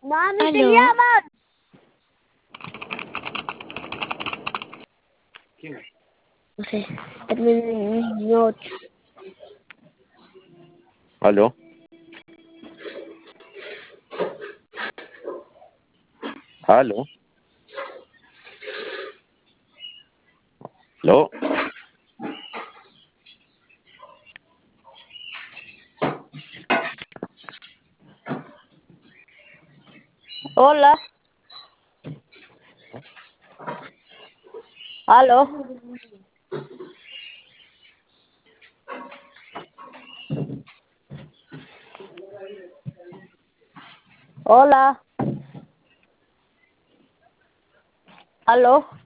Mami, te ¿Aló? llaman. ¿Quién es? No sé, terminó 8. ¿Aló? ¿Aló? ¿Aló? Hola. ¿Aló? Hola. ¿Aló?